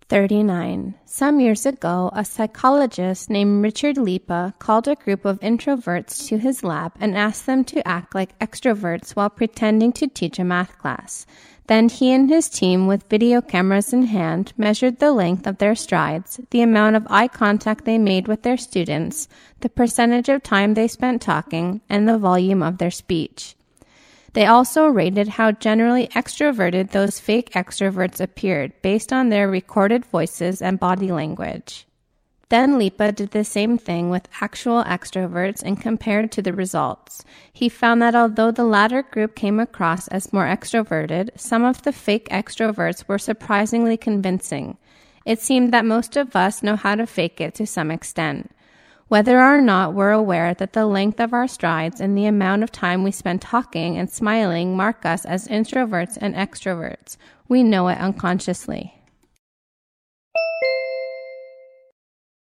39. Some years ago, a psychologist named Richard Lipa called a group of introverts to his lab and asked them to act like extroverts while pretending to teach a math class. Then he and his team, with video cameras in hand, measured the length of their strides, the amount of eye contact they made with their students, the percentage of time they spent talking, and the volume of their speech. They also rated how generally extroverted those fake extroverts appeared based on their recorded voices and body language. Then Lipa did the same thing with actual extroverts and compared to the results. He found that although the latter group came across as more extroverted, some of the fake extroverts were surprisingly convincing. It seemed that most of us know how to fake it to some extent. Whether or not we're aware that the length of our strides and the amount of time we spend talking and smiling mark us as introverts and extroverts, we know it unconsciously.